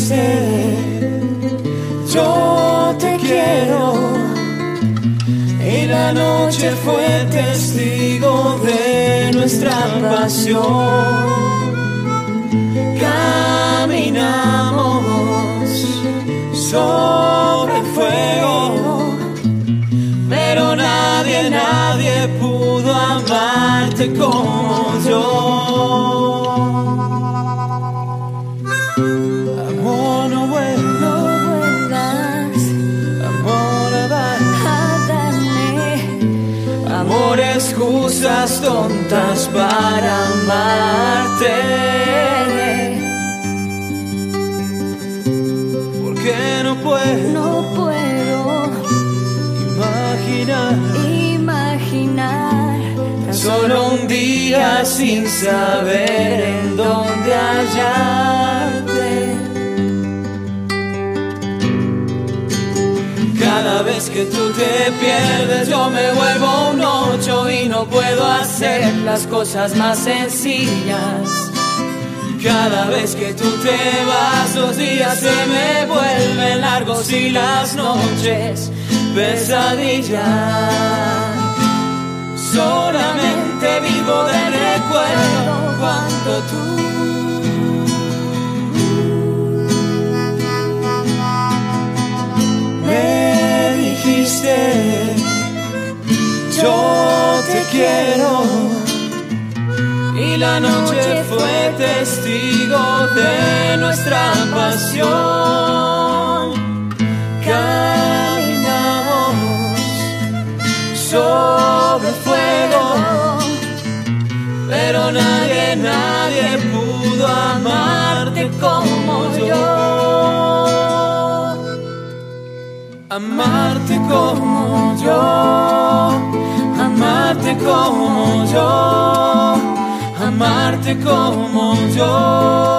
dijiste, yo te quiero, y la noche fue testigo de nuestra pasión. Caminamos sobre fuego, pero nadie pudo amarte como yo. Amor, no vuelvas, amor, a darme amor, excusas tontas para amarte. Porque no puedo imaginar solo un día sin saber en dónde hallarte. Cada vez que tú te pierdes yo me vuelvo un 8 y no puedo hacer las cosas más sencillas. Cada vez que tú te vas los días se me vuelven largos y las noches pesadillas. Solamente vivo del recuerdo cuando tú me dijiste, yo te quiero, y la noche fue testigo de nuestra pasión. Caminamos sobre fuego, pero nadie pudo amarte como yo. Amarte como yo, amarte como yo, amarte como yo.